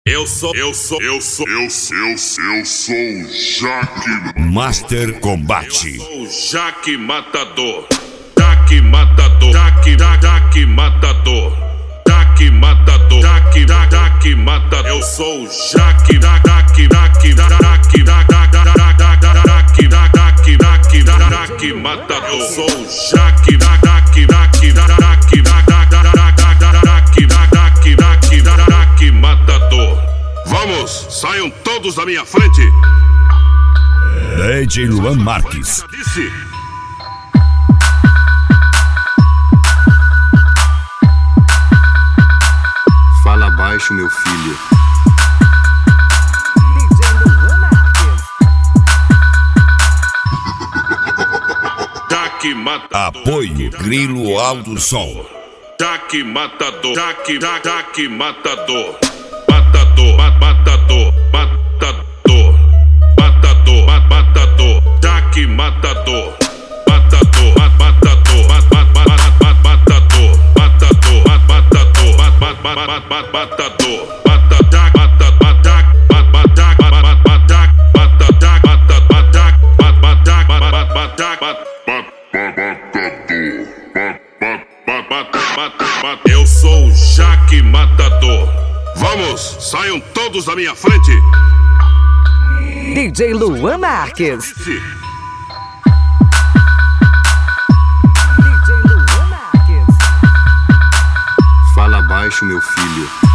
Eu sou o Jaque Master Combate. Eu sou o Jaque Matador. Jaque Matador. Jaque Matador. Jaque Matador. Jaque Matador. Eu sou o Jaque Matador. Eu sou o Jaque Matador. Vamos, saiam todos da minha frente. DJ Luan Marques. Disse. Fala baixo, meu filho. DJ Luan Marques. Jaque Matador. Apoio Grilo Alto Som. Jaque Matador. Jaque Matador. Matador. Jaque Matador. Eu sou o Jaque Matador. Vamos, saiam todos da minha frente. DJ Luan Marques. Disse. DJ Luan Marques. Fala baixo, meu filho.